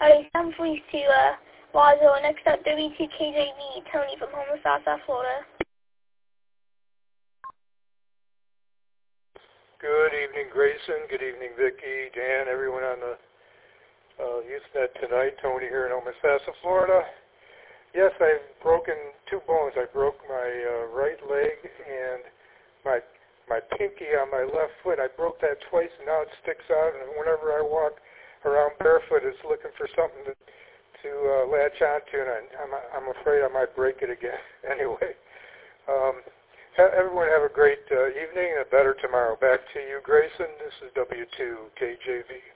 Alright, 7 police to Wazoo. Next up, W2KJV, Tony from Homer, South Florida. Good evening, Grayson. Good evening, Vicki, Dan, everyone on the Usenet tonight. Tony here in Homosassa, Florida. Yes, I've broken 2 bones. I broke my right leg and my pinky on my left foot. I broke that twice, and now it sticks out. And whenever I walk around barefoot, it's looking for something to latch onto, and I'm afraid I might break it again. Anyway. Everyone have a great evening and a better tomorrow. Back to you, Grayson. This is W2KJV.